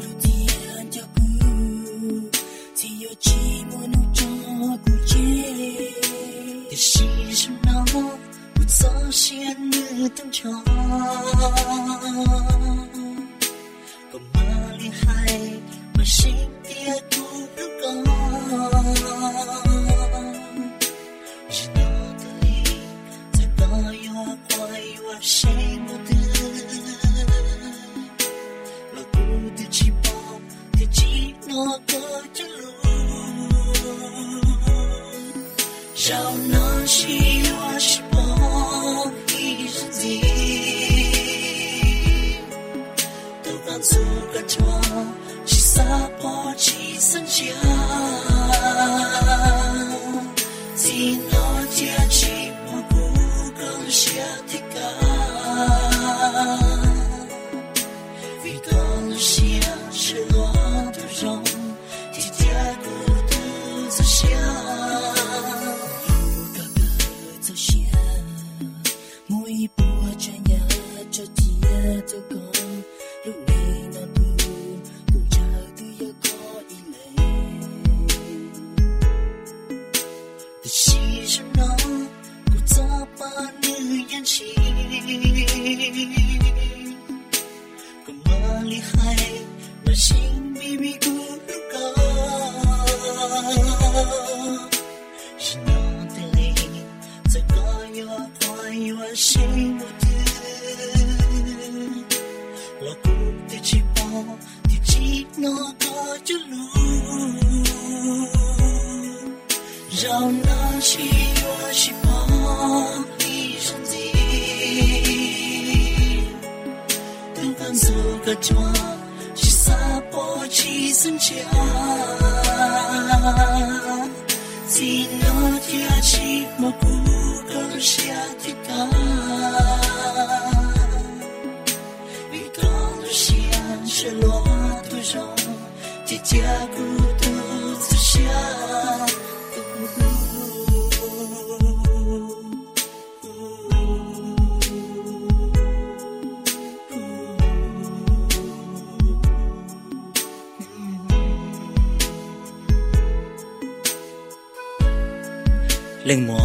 Linh mùa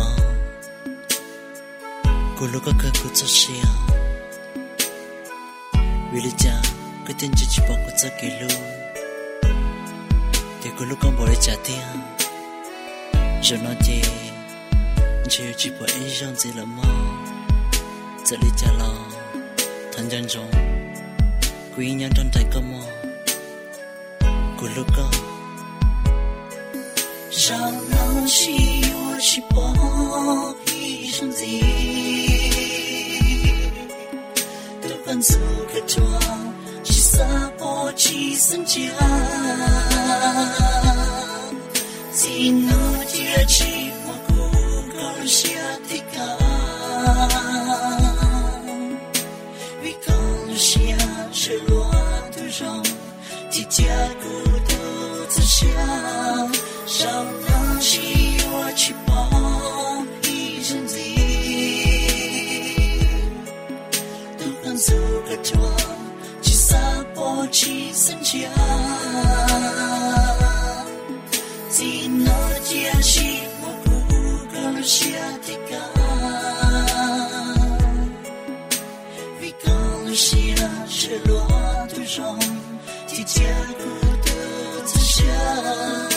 cô lúc có cơ của cho xia vì lý cha cái tên chỉ bảo của cho kỳ lưu thì cô lúc con bỏ lại trả tiền rồi nói thì chỉ bảo ấy rằng gì là mơ giờ lý cha lo thành dân rộng quý nhân trong tay cơ mơ cô lúc có sao nó chỉ bỏ hy sinh gì tôi vẫn giữ cái cho chỉ xa bỏ chỉ sinh chia chỉ nó chia chỉ mà cũng có chia tất cả vì con chia sẽ luôn tôi rằng thì cha của tôi sẽ chia sao nó chỉ bỏ hy sinh gì tôi vẫn giữ cái cho chỉ xa bỏ chỉ sinh chia chỉ nó chia chỉ mà cũng có chia tất cả vì con chia sẽ luôn tôi rằng thì cha của tôi sẽ chia